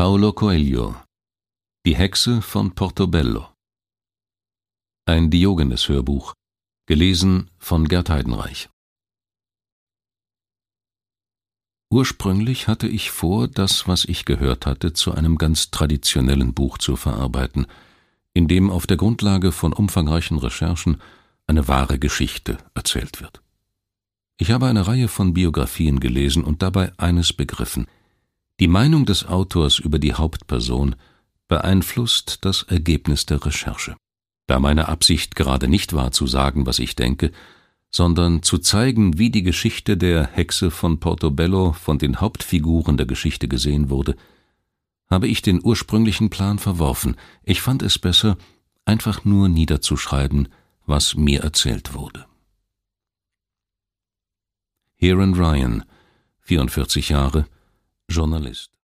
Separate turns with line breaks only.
Paulo Coelho, Die Hexe von Portobello. Ein Diogenes-Hörbuch, gelesen von Gerd Heidenreich. Ursprünglich hatte ich vor, das, was ich gehört hatte, zu einem ganz traditionellen Buch zu verarbeiten, in dem auf der Grundlage von umfangreichen Recherchen eine wahre Geschichte erzählt wird. Ich habe eine Reihe von Biografien gelesen und dabei eines begriffen: Die Meinung des Autors über die Hauptperson beeinflusst das Ergebnis der Recherche. Da meine Absicht gerade nicht war, zu sagen, was ich denke, sondern zu zeigen, wie die Geschichte der Hexe von Portobello von den Hauptfiguren der Geschichte gesehen wurde, habe ich den ursprünglichen Plan verworfen. Ich fand es besser, einfach nur niederzuschreiben, was mir erzählt wurde. Heron Ryan, 44 Jahre, Journalist.